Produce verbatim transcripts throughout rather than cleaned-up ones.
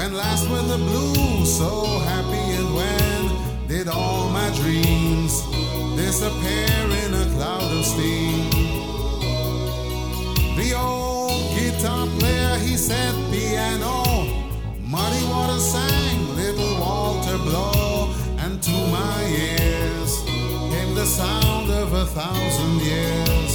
When last were the blues so happy, and when did all my dreams disappear in a cloud of steam? The old guitar player, he said piano, Muddy Waters sang Little Walter Blow, and to my ears came the sound of a thousand years.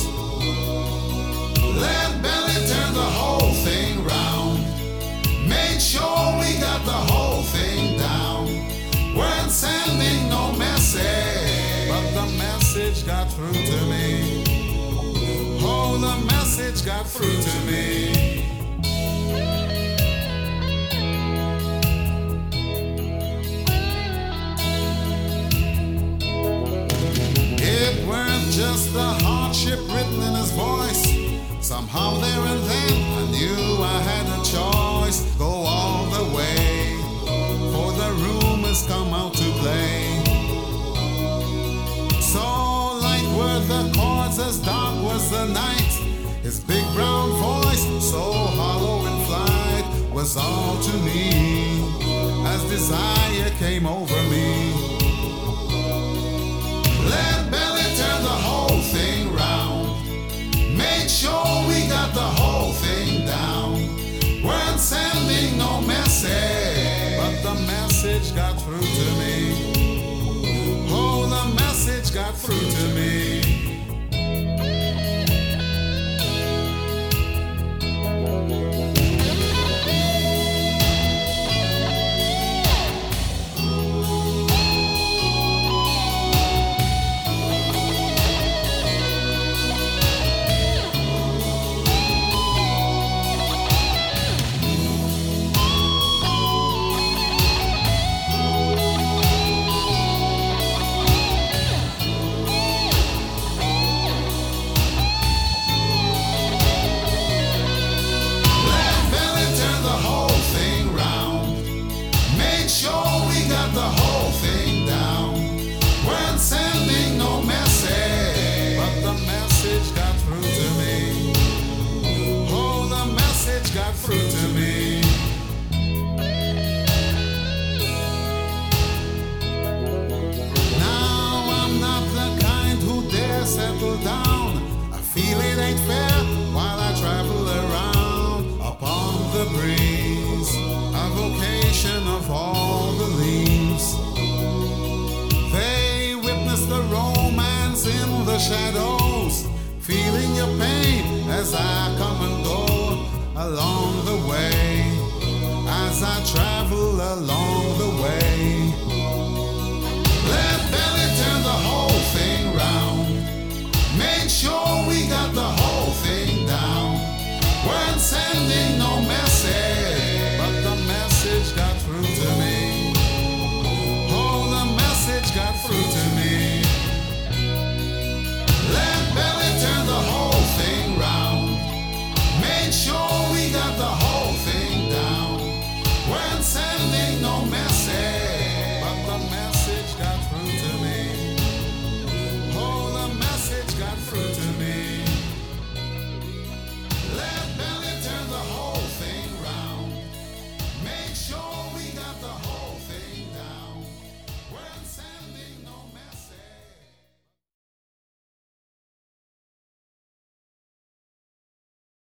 Let Belly turn the whole thing round, made sure we got the whole thing down. Weren't sending no message, but the message got through to me. Oh, the message got through to me. It weren't just the hardship written in his voice. Somehow there and then I knew I had a choice. Go all the way, for the rumors come out to play. So light were the chords, as dark was the night. His big brown voice, so hollow in flight, was all to me as desire came over me. Let Belly turn the whole thing round, made sure we got the whole thing down. Weren't sending no message, but the message got through to me. Oh, the message got through to me. The whole thing down, weren't sending no message, but the message got through to me. Oh, the message got through to me. Now I'm not the kind who dare settle down. I feel it ain't fair while I travel around upon the breeze, a vocation of all the leaves. They witness the romance in the shadows, feeling your pain as I come and go along the way, as I travel along